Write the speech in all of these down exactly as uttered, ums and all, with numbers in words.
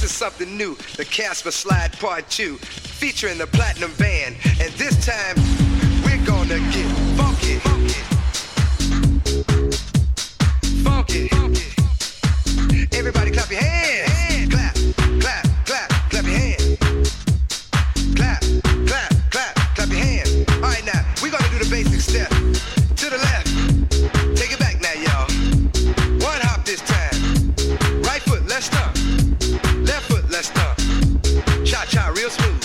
is something new, the Casper Slide Part two, featuring the Platinum Band. And this time, we're gonna get funky. Funky. Funky. Everybody clap your hands. Clap, clap, clap, clap your hands. Clap, clap, clap, clap your hands. All right, now, we're gonna do the basic step. To the left. Take it back now, y'all. One hop this time. Right foot, let's stomp. Left foot, let's stomp. Cha-cha, real smooth.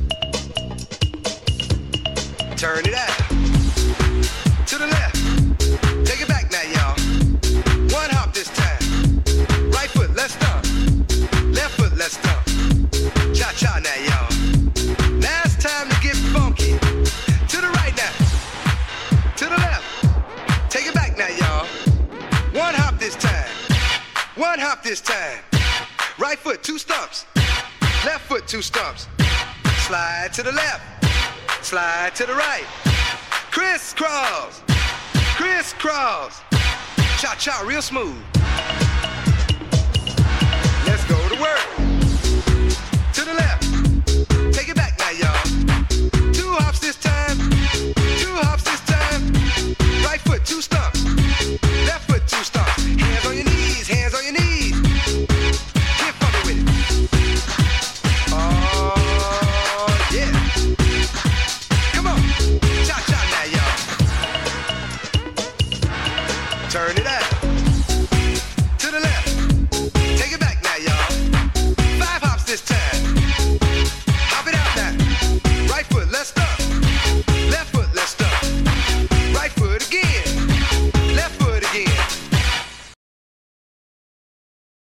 Turn it out. To the left. Take it back now, y'all. One hop this time. Right foot, let's stomp. Left foot, let's stomp. Cha-cha now, y'all. Now it's time to get funky. To the right now. To the left. Take it back now, y'all. One hop this time. One hop this time. Right foot, two stumps. Left foot, two stumps. Slide to the left. Slide to the right. Crisscross. Crisscross. Cha-cha, real smooth.